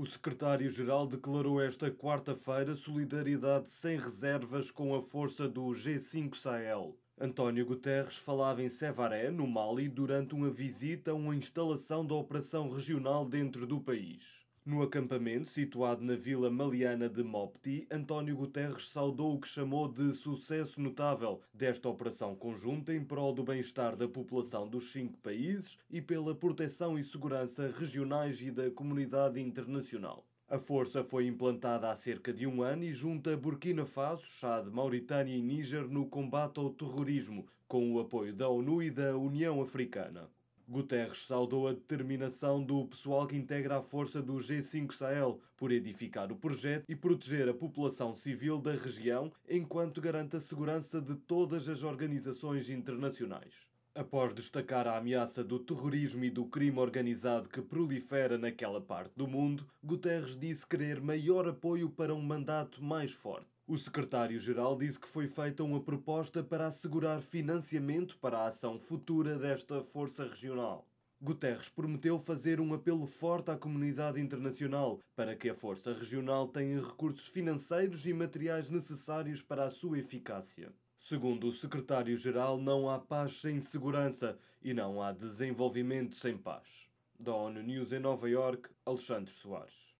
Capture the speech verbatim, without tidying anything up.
O secretário-geral declarou esta quarta-feira solidariedade sem reservas com a força do G cinco Sahel. António Guterres falava em Sévaré, no Mali, durante uma visita a uma instalação da operação regional dentro do país. No acampamento, situado na vila maliana de Mopti, António Guterres saudou o que chamou de sucesso notável desta operação conjunta em prol do bem-estar da população dos cinco países e pela proteção e segurança regionais e da comunidade internacional. A força foi implantada há cerca de um ano e junta Burkina Faso, Chad, Mauritânia e Níger no combate ao terrorismo, com o apoio da ONU e da União Africana. Guterres saudou a determinação do pessoal que integra a força do G cinco Sahel por edificar o projeto e proteger a população civil da região enquanto garante a segurança de todas as organizações internacionais. Após destacar a ameaça do terrorismo e do crime organizado que prolifera naquela parte do mundo, Guterres disse querer maior apoio para um mandato mais forte. O secretário-geral disse que foi feita uma proposta para assegurar financiamento para a ação futura desta força regional. Guterres prometeu fazer um apelo forte à comunidade internacional para que a força regional tenha recursos financeiros e materiais necessários para a sua eficácia. Segundo o secretário-geral, não há paz sem segurança e não há desenvolvimento sem paz. Da ONU News em Nova Iorque, Alexandre Soares.